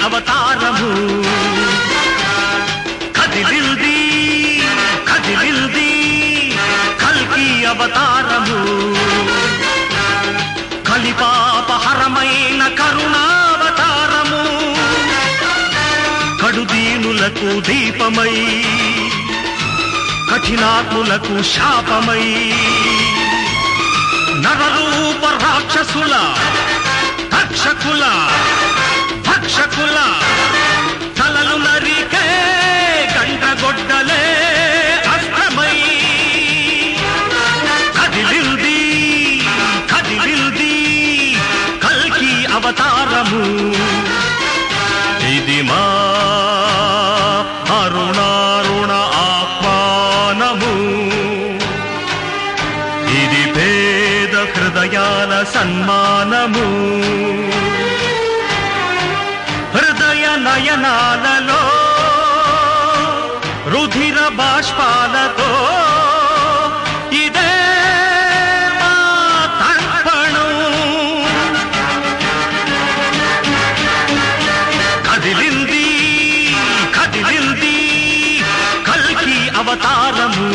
అవతారము కదిలింది కదిలింది కల్కి అవతారము కలిపాపహరమైన కరుణావతారము కడుదీనులకు దీపమై కఠినాత్ములకు శాపమై నరరూప రాక్షసుల రక్షకుల భక్షకుల తలలు నరికే గంటగొడ్డలే అస్త్రమై కదిలింది కదిలింది కల్కి అవతారము ఇది మా అరుణారుణ ఆహ్వానము ఇది పేద హృదయాల సన్మానము హృదయ నయనాలలో రుధిర బాష్పాలతో ఇదే మా తర్పణం కదిలింది కదిలింది కల్కి అవతారము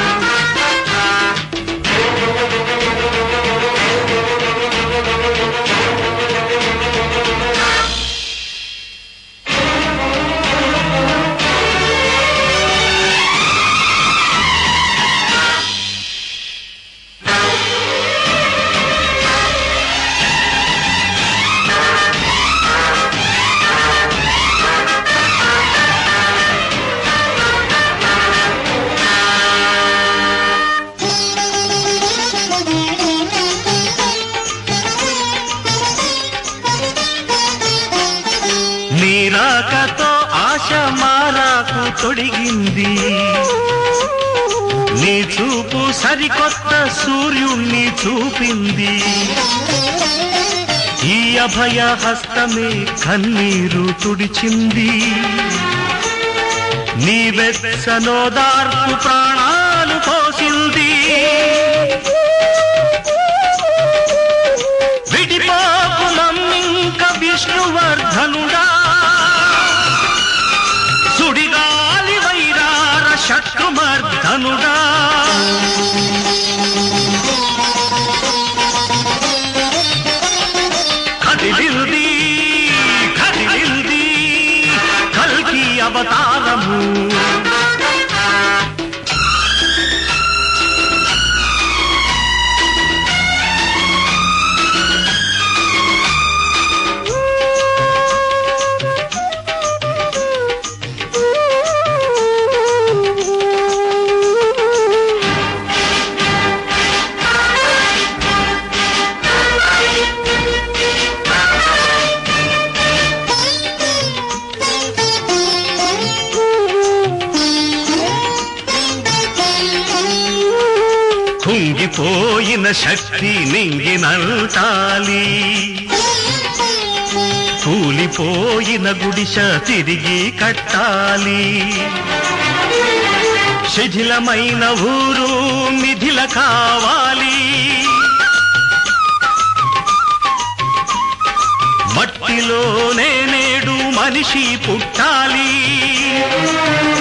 నీరాకతో ఆశ మారాకు తొడిగింది నీ చూపు సరికొత్త సూర్యుణ్ణి చూపింది ఈ అభయ హస్తమే కన్నీరు తుడిచింది నీ వెచ్చనోదార్పు ప్రాణాలు పోసింది విడిపోకు నమ్మింక విష్ణువర్ధనుడా సుడిగాలి వైరార శత్రుమర్ధనుడా కదిలింది కదిలింది కల్కి అవతారము కుంగిపోయిన శక్తి నింగినంటాలి కూలిపోయిన గుడిస తిరిగి కట్టాలి శిథిలమైన ఊరు మిథిల కావాలి మట్టిలోనే నేడు మనిషి పుట్టాలి